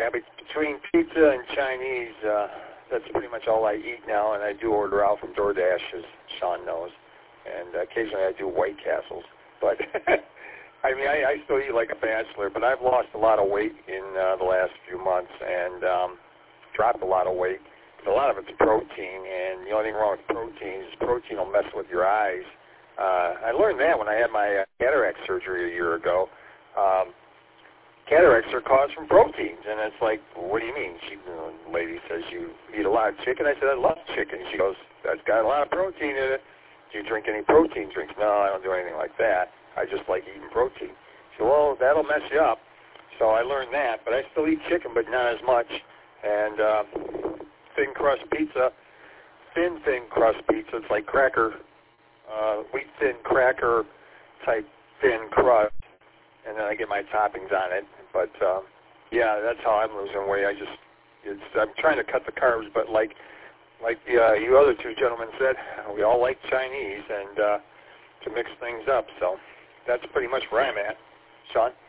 Yeah, but between pizza and Chinese, that's pretty much all I eat now, and I do order out from DoorDash, as Sean knows. And occasionally I do White Castles. But, I mean, I still eat like a bachelor, but I've lost a lot of weight in the last few months and dropped a lot of weight. A lot of it's protein, and the only thing wrong with protein is protein will mess with your eyes. I learned that when I had my cataract surgery a year ago. Cataracts are caused from proteins, and it's like, what do you mean? The lady says, you eat a lot of chicken. I said, I love chicken. She goes, that's got a lot of protein in it. Do you drink any protein drinks? No, I don't do anything like that. I just like eating protein. She said, well, that'll mess you up. So I learned that, but I still eat chicken, but not as much. And thin crust pizza, thin crust pizza. It's like cracker, wheat thin cracker type thin crust, and then I get my toppings on it. But yeah, that's how I'm losing weight. I'm trying to cut the carbs, but like you other two gentlemen said, we all like Chinese and to mix things up. So that's pretty much where I'm at. Sean?